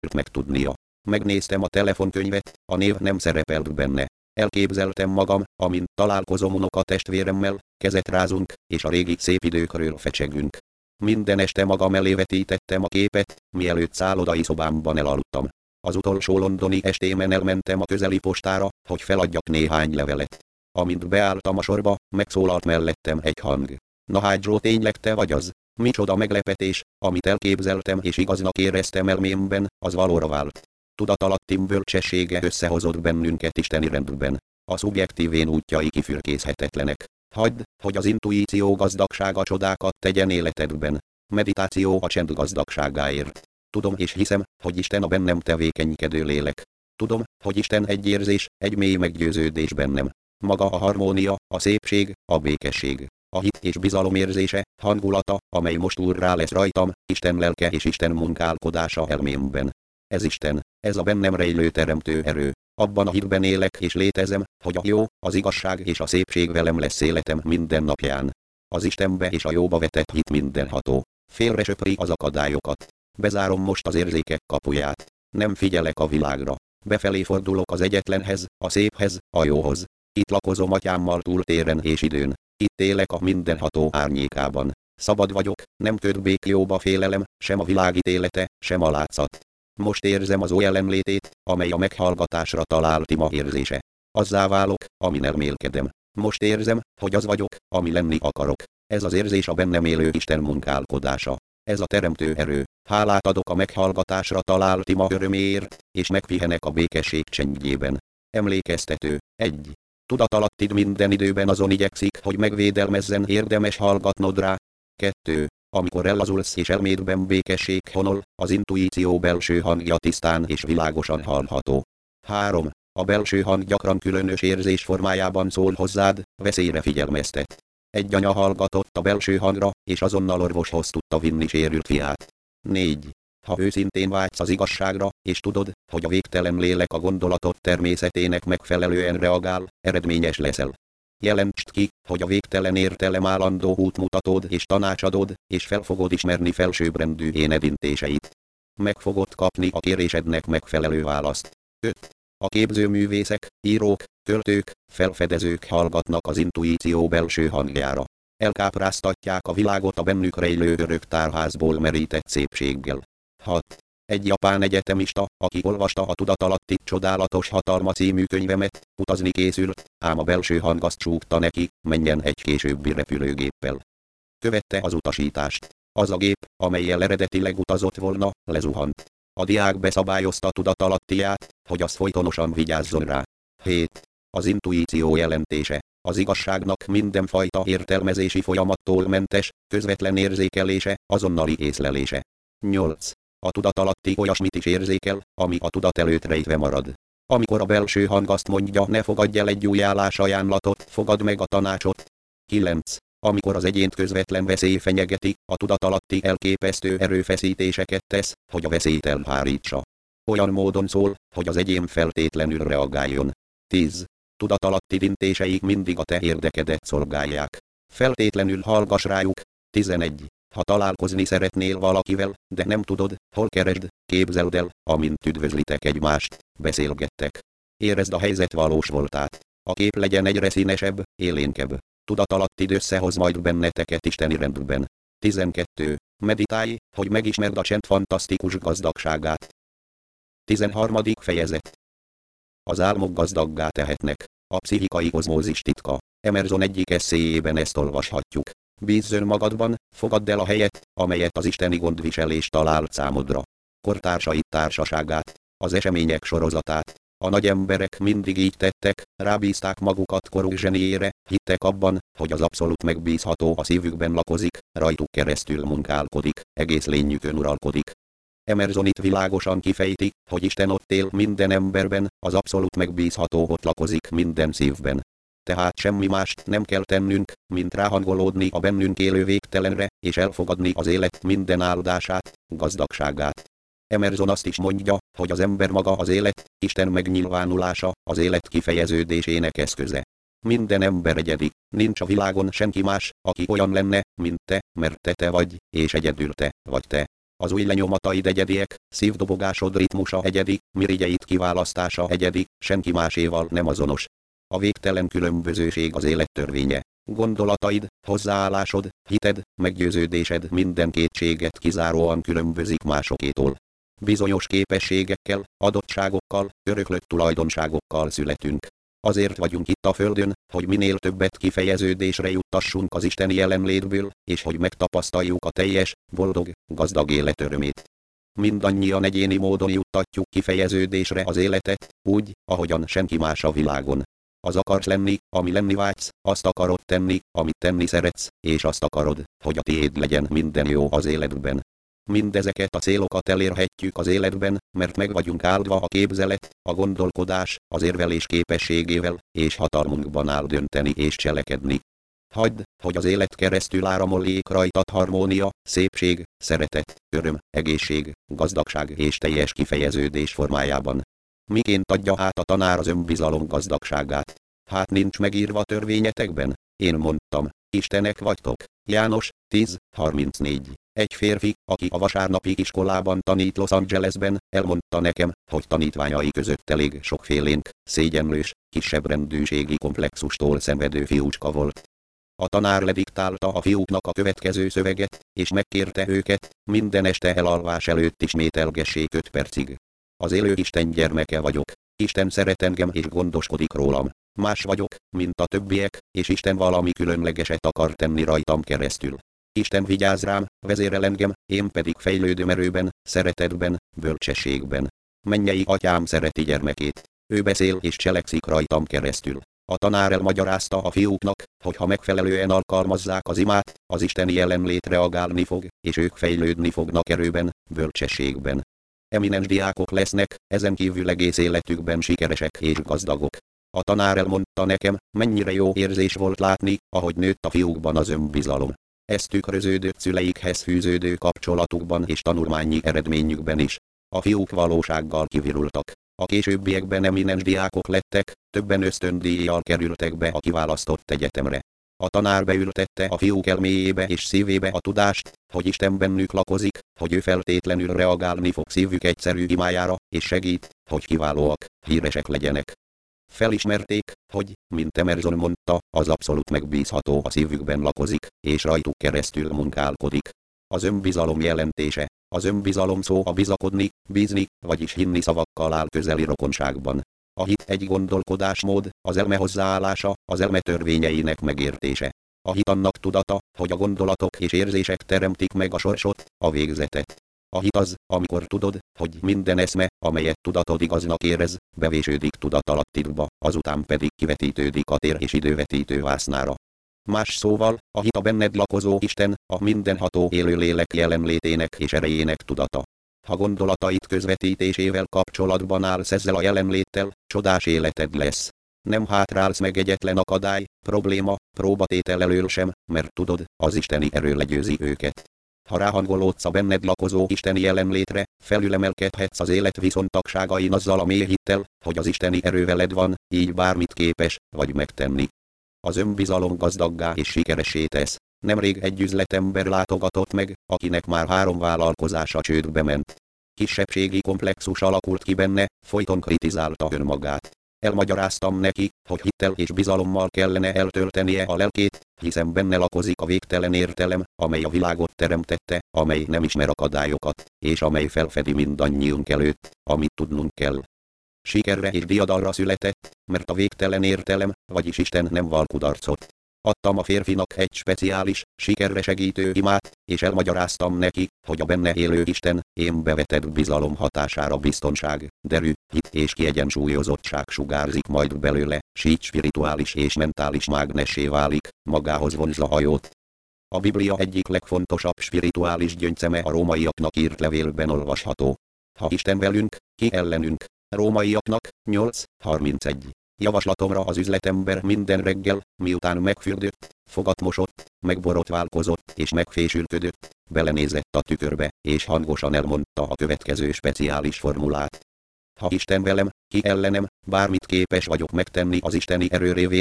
akart megtudnia. Megnéztem a telefonkönyvet, a név nem szerepelt benne. Elképzeltem magam, amint találkozom unokatestvéremmel, kezet rázunk, és a régi szép időkről fecsegünk. Minden este magam elé vetítettem a képet, mielőtt szállodai szobámban elaludtam. Az utolsó londoni estémen elmentem a közeli postára, hogy feladjak néhány levelet. Amint beálltam a sorba, megszólalt mellettem egy hang. Na hát Joe, tényleg te vagy az? Micsoda meglepetés, amit elképzeltem és igaznak éreztem elmémben, az valóra vált. Tudatalattim bölcsessége összehozott bennünket isteni rendben. A szubjektív én útjai kifürkészhetetlenek. Hagyd, hogy az intuíció gazdagsága csodákat tegyen életedben. Meditáció a csend gazdagságáért. Tudom és hiszem, hogy Isten a bennem tevékenykedő lélek. Tudom, hogy Isten egy érzés, egy mély meggyőződés bennem. Maga a harmónia, a szépség, a békesség. A hit és bizalom érzése, hangulata, amely most úrrá lesz rajtam, Isten lelke és Isten munkálkodása elmémben. Ez Isten, ez a bennem rejlő teremtő erő. Abban a hitben élek és létezem, hogy a jó, az igazság és a szépség velem lesz életem minden napján. Az Istenbe és a jóba vetett hit mindenható. Félre söpri az akadályokat. Bezárom most az érzékek kapuját. Nem figyelek a világra. Befelé fordulok az egyetlenhez, a széphez, a jóhoz. Itt lakozom atyámmal túltéren és időn. Itt élek a mindenható árnyékában. Szabad vagyok, nem köt békjóba félelem, sem a világítélete, sem a látszat. Most érzem az olyan jelenlétét, amely a meghallgatásra talált ima érzése. Azzá válok, amin elmélkedem. Most érzem, hogy az vagyok, ami lenni akarok. Ez az érzés a bennem élő Isten munkálkodása. Ez a teremtő erő. Hálát adok a meghallgatásra talált ima öröméért, és megpihenek a békesség csendjében. Emlékeztető. 1. Tudatalattid minden időben azon igyekszik, hogy megvédelmezzen, érdemes hallgatnod rá. 2. Amikor ellazulsz és elmédben békesség honol, az intuíció belső hangja tisztán és világosan hallható. 3. A belső hang gyakran különös érzés formájában szól hozzád, veszélyre figyelmeztet. Egy anya hallgatott a belső hangra, és azonnal orvoshoz tudta vinni sérült fiát. 4. Ha őszintén vágysz az igazságra, és tudod, hogy a végtelen lélek a gondolatot természetének megfelelően reagál, eredményes leszel. Jelentsd ki, hogy a végtelen értelem állandó útmutatód és tanácsadód, és fel fogod ismerni felsőbbrendű éned intéseit. Meg fogod kapni a kérésednek megfelelő választ. 5. A képzőművészek, írók, költők, felfedezők hallgatnak az intuíció belső hangjára. Elkápráztatják a világot a bennük rejlő örök tárházból merített szépséggel. 6. Egy japán egyetemista, aki olvasta a Tudatalatti csodálatos hatalma című könyvemet, utazni készült, ám a belső hang azt súgta neki, menjen egy későbbi repülőgéppel. Követte az utasítást. Az a gép, amellyel eredetileg utazott volna, lezuhant. A diák beszabályozta tudatalattiát, hogy az folytonosan vigyázzon rá. 7. Az intuíció jelentése. Az igazságnak mindenfajta értelmezési folyamattól mentes, közvetlen érzékelése, azonnali észlelése. 8. A tudatalatti olyasmit is érzékel, ami a tudat előtt rejtve marad. Amikor a belső hang azt mondja, ne fogadj el egy új állásajánlatot, fogadd meg a tanácsot. 9. Amikor az egyént közvetlen veszély fenyegeti, a tudatalatti elképesztő erőfeszítéseket tesz, hogy a veszélyt elhárítsa. Olyan módon szól, hogy az egyén feltétlenül reagáljon. 10. Tudatalatti dintéseik mindig a te érdekedet szolgálják. Feltétlenül hallgass rájuk. 11. Ha találkozni szeretnél valakivel, de nem tudod, hol keresd, képzeld el, amint üdvözlitek egymást, beszélgettek. Érezd a helyzet valós voltát. A kép legyen egyre színesebb, élénkebb. Tudatalattid összehoz majd benneteket isteni rendben. 12. Meditálj, hogy megismerd a csend fantasztikus gazdagságát. 13. fejezet. Az álmok gazdaggá tehetnek. A pszichikai kozmózis titka. Emerson egyik eszéjében ezt olvashatjuk. Bízz önmagadban, fogadd el a helyet, amelyet az isteni gondviselés talált számodra. Kortársait társaságát, az események sorozatát. A nagy emberek mindig így tettek, rábízták magukat koruk zseniére, hittek abban, hogy az abszolút megbízható a szívükben lakozik, rajtuk keresztül munkálkodik, egész lényükön uralkodik. Emerson itt világosan kifejti, hogy Isten ott él minden emberben, az abszolút megbízható ott lakozik minden szívben. Tehát semmi mást nem kell tennünk, mint ráhangolódni a bennünk élő végtelenre, és elfogadni az élet minden áldását, gazdagságát. Emerson azt is mondja, hogy az ember maga az élet, Isten megnyilvánulása, az élet kifejeződésének eszköze. Minden ember egyedi, nincs a világon senki más, aki olyan lenne, mint te, mert te vagy, és egyedül te vagy te. Az új lenyomataid egyediek, szívdobogásod ritmusa egyedi, mirigyeid kiválasztása egyedi, senki máséval nem azonos. A végtelen különbözőség az élet törvénye. Gondolataid, hozzáállásod, hited, meggyőződésed minden kétséget kizáróan különbözik másokétól. Bizonyos képességekkel, adottságokkal, öröklött tulajdonságokkal születünk. Azért vagyunk itt a Földön, hogy minél többet kifejeződésre juttassunk az isteni jelenlétből, és hogy megtapasztaljuk a teljes, boldog, gazdag élet örömét. Mindannyian egyéni módon juttatjuk kifejeződésre az életet, úgy, ahogyan senki más a világon. Az akarsz lenni, ami lenni vágysz, azt akarod tenni, amit tenni szeretsz, és azt akarod, hogy a tiéd legyen minden jó az életben. Mindezeket a célokat elérhetjük az életben, mert meg vagyunk áldva a képzelet, a gondolkodás, az érvelés képességével, és hatalmunkban áll dönteni és cselekedni. Hagyd, hogy az élet keresztül áramoljék rajtad harmónia, szépség, szeretet, öröm, egészség, gazdagság és teljes kifejeződés formájában. Miként adja át a tanár az önbizalom gazdagságát? Hát nincs megírva törvényetekben? Én mondtam, istenek vagytok. János 10:34. Egy férfi, aki a vasárnapi iskolában tanít Los Angelesben, elmondta nekem, hogy tanítványai között elég sokfélénk, szégyenlős, kisebb rendűségi komplexustól szenvedő fiúcska volt. A tanár lediktálta a fiúknak a következő szöveget, és megkérte őket, minden este elalvás előtt ismételgessék 5 percig. Az élő Isten gyermeke vagyok. Isten szeret engem és gondoskodik rólam. Más vagyok, mint a többiek, és Isten valami különlegeset akar tenni rajtam keresztül. Isten vigyáz rám, vezérel engem, én pedig fejlődöm erőben, szeretetben, bölcsességben. Mennyei atyám szereti gyermekét. Ő beszél és cselekszik rajtam keresztül. A tanár elmagyarázta a fiúknak, hogy ha megfelelően alkalmazzák az imát, az isteni jelenlét reagálni fog, és ők fejlődni fognak erőben, bölcsességben. Eminens diákok lesznek, ezen kívül egész életükben sikeresek és gazdagok. A tanár elmondta nekem, mennyire jó érzés volt látni, ahogy nőtt a fiúkban az önbizalom. Ez tükröződött szüleikhez fűződő kapcsolatukban és tanulmányi eredményükben is. A fiúk valósággal kivirultak. A későbbiekben eminens diákok lettek, többen ösztöndíjjal kerültek be a kiválasztott egyetemre. A tanár beültette a fiúk elméjébe és szívébe a tudást, hogy Isten bennük lakozik, hogy ő feltétlenül reagálni fog szívük egyszerű imájára, és segít, hogy kiválóak, híresek legyenek. Felismerték, hogy, mint Emerson mondta, az abszolút megbízható a szívükben lakozik, és rajtuk keresztül munkálkodik. Az önbizalom jelentése. Az önbizalom szó a bizakodni, bízni, vagyis hinni szavakkal áll közeli rokonságban. A hit egy gondolkodásmód, az elme hozzáállása, az elme törvényeinek megértése. A hit annak tudata, hogy a gondolatok és érzések teremtik meg a sorsot, a végzetet. A hit az, amikor tudod, hogy minden eszme, amelyet tudatod igaznak érez, bevésődik tudatalattidba, azután pedig kivetítődik a tér és idővetítő vásznára. Más szóval, a hit a benned lakozó Isten, a mindenható élőlélek jelenlétének és erejének tudata. Ha gondolatait közvetítésével kapcsolatban állsz ezzel a jelenléttel, csodás életed lesz. Nem hátrálsz meg egyetlen akadály, probléma, próbatétel elől sem, mert tudod, az isteni erő legyőzi őket. Ha ráhangolódsz a benned lakozó isteni jelenlétre, felülemelkedhetsz az élet viszontagságain azzal a mély hittel, hogy az isteni erő veled van, így bármit képes vagy megtenni. Az önbizalom gazdaggá és sikeressé tesz. Nemrég egy üzletember látogatott meg, akinek már 3 vállalkozása csődbe ment. Kisebbségi komplexus alakult ki benne, folyton kritizálta önmagát. Elmagyaráztam neki, hogy hittel és bizalommal kellene eltöltenie a lelkét, hiszen benne lakozik a végtelen értelem, amely a világot teremtette, amely nem ismer akadályokat, és amely felfedi mindannyiunk előtt, amit tudnunk kell. Sikerre és diadalra született, mert a végtelen értelem, vagyis Isten nem val kudarcot. Adtam a férfinak egy speciális, sikerre segítő imát, és elmagyaráztam neki, hogy a benne élő Isten, én bevetett bizalom hatására biztonság, derű, hit és kiegyensúlyozottság sugárzik majd belőle, sígy spirituális és mentális mágnessé válik, magához vonzza a hajót. A Biblia egyik legfontosabb spirituális gyöngyszeme a rómaiaknak írt levélben olvasható. Ha Isten velünk, ki ellenünk? Rómaiaknak 8:31. Javaslatomra az üzletember minden reggel, miután megfürdött, fogat mosott, megborotválkozott és megfésülködött, belenézett a tükörbe, és hangosan elmondta a következő speciális formulát. Ha Isten velem, ki ellenem, bármit képes vagyok megtenni az isteni erő révén,